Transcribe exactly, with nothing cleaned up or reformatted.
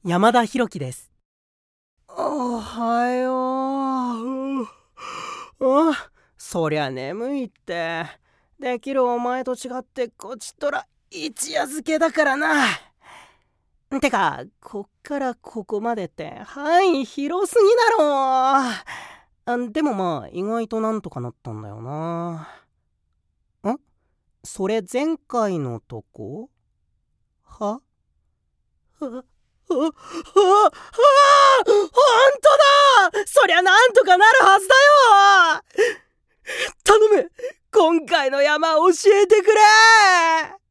山田博樹です。 おはよう。あ、そりゃ眠いって。できるお前と違ってこちとら一夜漬けだからな。てか、こっからここまでって範囲広すぎだろ。あ、でもまあ意外となんとかなったんだよな。ん？それ前回のとこ？は？は？は？は？は？は？ほんとだ！そりゃなんとかなるはずだよ！頼む！今回の山教えてくれ！